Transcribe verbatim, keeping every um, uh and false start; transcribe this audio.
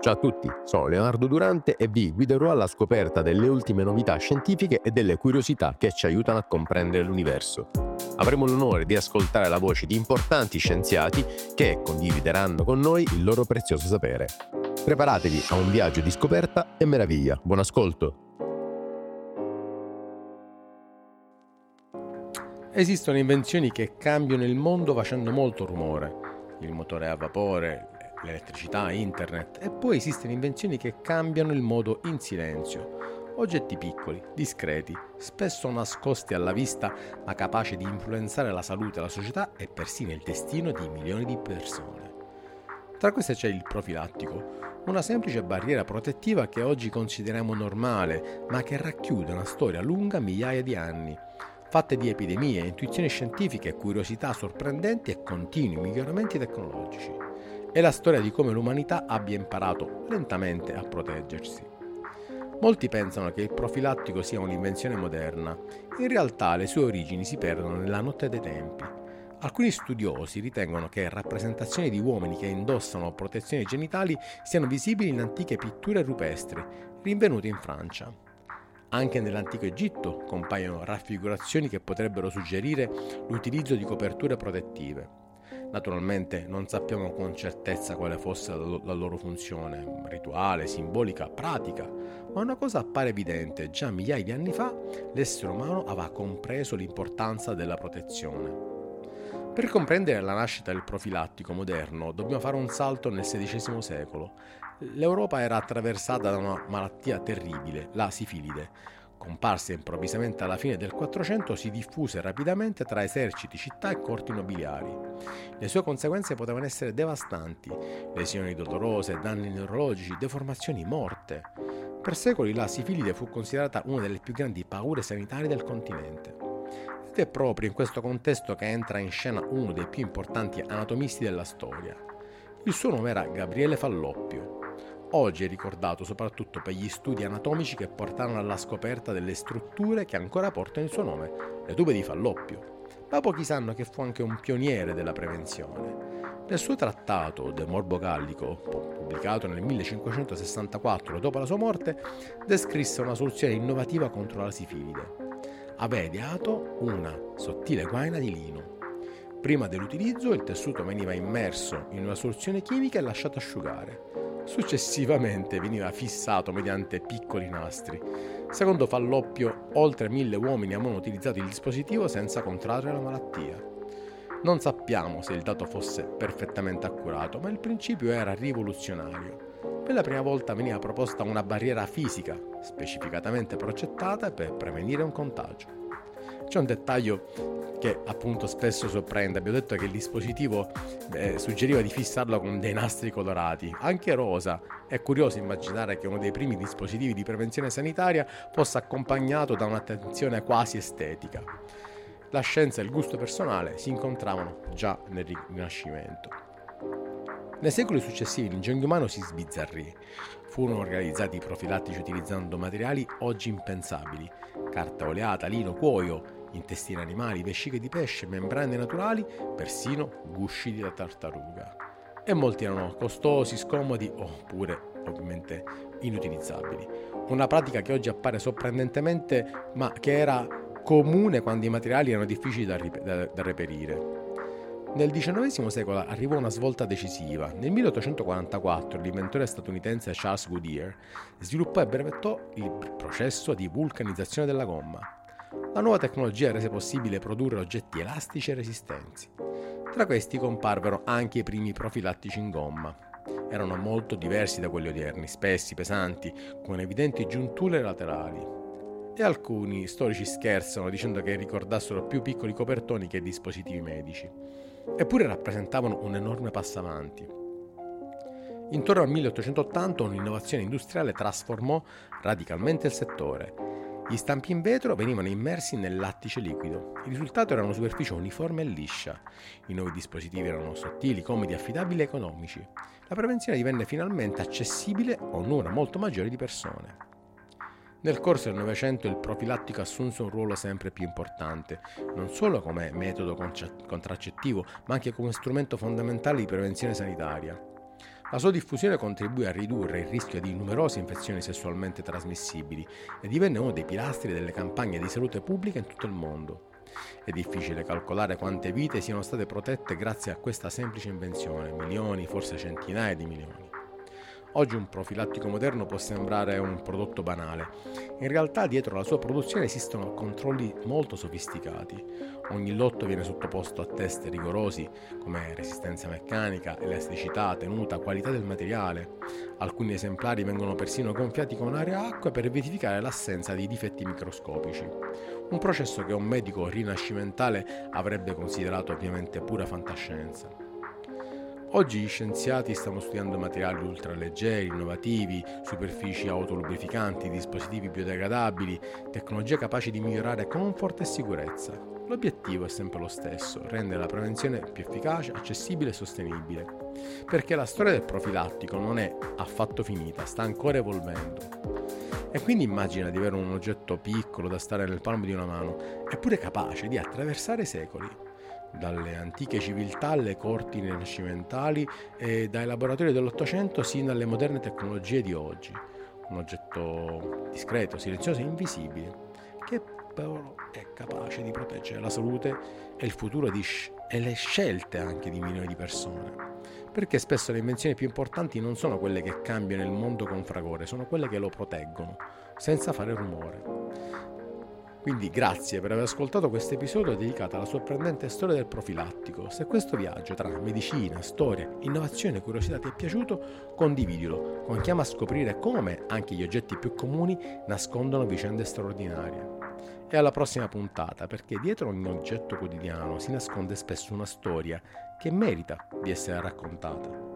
Ciao a tutti, sono Leonardo Durante e vi guiderò alla scoperta delle ultime novità scientifiche e delle curiosità che ci aiutano a comprendere l'universo. Avremo l'onore di ascoltare la voce di importanti scienziati che condivideranno con noi il loro prezioso sapere. Preparatevi a un viaggio di scoperta e meraviglia. Buon ascolto! Esistono invenzioni che cambiano il mondo facendo molto rumore. Il motore a vapore, l'elettricità, internet. E poi esistono invenzioni che cambiano il mondo in silenzio. Oggetti piccoli, discreti, spesso nascosti alla vista, ma capaci di influenzare la salute, la società e persino il destino di milioni di persone. Tra queste c'è il profilattico, una semplice barriera protettiva che oggi consideriamo normale, ma che racchiude una storia lunga migliaia di anni, fatte di epidemie, intuizioni scientifiche, curiosità sorprendenti e continui miglioramenti tecnologici. È la storia di come l'umanità abbia imparato lentamente a proteggersi. Molti pensano che il profilattico sia un'invenzione moderna. In realtà le sue origini si perdono nella notte dei tempi. Alcuni studiosi ritengono che rappresentazioni di uomini che indossano protezioni genitali siano visibili in antiche pitture rupestri, rinvenute in Francia. Anche nell'antico Egitto compaiono raffigurazioni che potrebbero suggerire l'utilizzo di coperture protettive. Naturalmente non sappiamo con certezza quale fosse la loro funzione, rituale, simbolica, pratica, ma una cosa appare evidente: già migliaia di anni fa l'essere umano aveva compreso l'importanza della protezione. Per comprendere la nascita del profilattico moderno dobbiamo fare un salto nel sedicesimo secolo. L'Europa era attraversata da una malattia terribile, la sifilide. Comparsa improvvisamente alla fine del Quattrocento, si diffuse rapidamente tra eserciti, città e corti nobiliari. Le sue conseguenze potevano essere devastanti: lesioni dolorose, danni neurologici, deformazioni, morte. Per secoli la sifilide fu considerata una delle più grandi paure sanitarie del continente. Ed è proprio in questo contesto che entra in scena uno dei più importanti anatomisti della storia. Il suo nome era Gabriele Falloppio. Oggi è ricordato soprattutto per gli studi anatomici che portarono alla scoperta delle strutture che ancora portano il suo nome, le tube di Falloppio. Ma pochi sanno che fu anche un pioniere della prevenzione. Nel suo trattato De Morbo Gallico, pubblicato nel millecinquecentosessantaquattro dopo la sua morte, descrisse una soluzione innovativa contro la sifilide. Aveva ideato una sottile guaina di lino. Prima dell'utilizzo il tessuto veniva immerso in una soluzione chimica e lasciato asciugare. Successivamente veniva fissato mediante piccoli nastri. Secondo Falloppio, oltre mille uomini avevano utilizzato il dispositivo senza contrarre la malattia. Non sappiamo se il dato fosse perfettamente accurato, ma il principio era rivoluzionario. Per la prima volta veniva proposta una barriera fisica, specificatamente progettata per prevenire un contagio. C'è un dettaglio che appunto spesso sorprende. Abbiamo detto che il dispositivo eh, suggeriva di fissarlo con dei nastri colorati, anche rosa. È curioso immaginare che uno dei primi dispositivi di prevenzione sanitaria fosse accompagnato da un'attenzione quasi estetica. La scienza e il gusto personale si incontravano già nel Rinascimento. Nei secoli successivi l'ingegno umano si sbizzarrì. Furono realizzati profilattici utilizzando materiali oggi impensabili: carta oleata, lino, cuoio, intestini animali, vesciche di pesce, membrane naturali, persino gusci di tartaruga. E molti erano costosi, scomodi oppure ovviamente inutilizzabili. Una pratica che oggi appare sorprendentemente, ma che era comune quando i materiali erano difficili da, rip- da, da reperire. Nel diciannovesimo secolo arrivò una svolta decisiva. Nel milleottocentoquarantaquattro l'inventore statunitense Charles Goodyear sviluppò e brevettò il processo di vulcanizzazione della gomma. La nuova tecnologia rese possibile produrre oggetti elastici e resistenti. Tra questi comparvero anche i primi profilattici in gomma. Erano molto diversi da quelli odierni, spessi, pesanti, con evidenti giunture laterali. E alcuni storici scherzano dicendo che ricordassero più piccoli copertoni che dispositivi medici. Eppure rappresentavano un enorme passo avanti. Intorno al milleottocentottanta un'innovazione industriale trasformò radicalmente il settore. Gli stampi in vetro venivano immersi nel lattice liquido. Il risultato era una superficie uniforme e liscia. I nuovi dispositivi erano sottili, comodi, affidabili e economici. La prevenzione divenne finalmente accessibile a un numero molto maggiore di persone. Nel corso del Novecento il profilattico assunse un ruolo sempre più importante, non solo come metodo contraccettivo, ma anche come strumento fondamentale di prevenzione sanitaria. La sua diffusione contribuì a ridurre il rischio di numerose infezioni sessualmente trasmissibili e divenne uno dei pilastri delle campagne di salute pubblica in tutto il mondo. È difficile calcolare quante vite siano state protette grazie a questa semplice invenzione, milioni, forse centinaia di milioni. Oggi un profilattico moderno può sembrare un prodotto banale. In realtà dietro la sua produzione esistono controlli molto sofisticati. Ogni lotto viene sottoposto a test rigorosi come resistenza meccanica, elasticità, tenuta, qualità del materiale. Alcuni esemplari vengono persino gonfiati con aria e acqua per verificare l'assenza di difetti microscopici. Un processo che un medico rinascimentale avrebbe considerato ovviamente pura fantascienza. Oggi gli scienziati stanno studiando materiali ultraleggeri, innovativi, superfici autolubrificanti, dispositivi biodegradabili, tecnologie capaci di migliorare comfort e sicurezza. L'obiettivo è sempre lo stesso: rendere la prevenzione più efficace, accessibile e sostenibile. Perché la storia del profilattico non è affatto finita, sta ancora evolvendo. E quindi immagina di avere un oggetto piccolo da stare nel palmo di una mano, eppure capace di attraversare secoli. Dalle antiche civiltà alle corti rinascimentali e dai laboratori dell'Ottocento sino alle moderne tecnologie di oggi. Un oggetto discreto, silenzioso e invisibile, che però è capace di proteggere la salute e il futuro di sci- e le scelte anche di milioni di persone. Perché spesso le invenzioni più importanti non sono quelle che cambiano il mondo con fragore, sono quelle che lo proteggono, senza fare rumore. Quindi grazie per aver ascoltato questo episodio dedicato alla sorprendente storia del profilattico. Se questo viaggio tra medicina, storia, innovazione e curiosità ti è piaciuto, condividilo con chi ama scoprire come anche gli oggetti più comuni nascondono vicende straordinarie. E alla prossima puntata, perché dietro ogni oggetto quotidiano si nasconde spesso una storia che merita di essere raccontata.